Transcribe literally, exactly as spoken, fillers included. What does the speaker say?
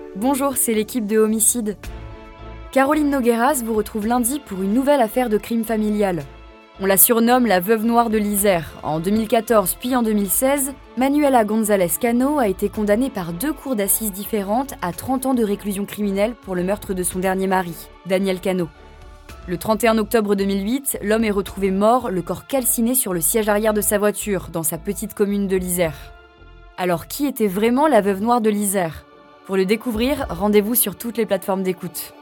Bonjour, c'est l'équipe de Homicide. Caroline Nogueras vous retrouve lundi pour une nouvelle affaire de crime familial. On la surnomme la veuve noire de l'Isère. En deux mille quatorze puis en deux mille seize, Manuela González Cano a été condamnée par deux cours d'assises différentes à trente ans de réclusion criminelle pour le meurtre de son dernier mari, Daniel Cano. Le trente et un octobre deux mille huit, l'homme est retrouvé mort, le corps calciné sur le siège arrière de sa voiture, dans sa petite commune de l'Isère. Alors qui était vraiment la veuve noire de l'Isère ? Pour le découvrir, rendez-vous sur toutes les plateformes d'écoute.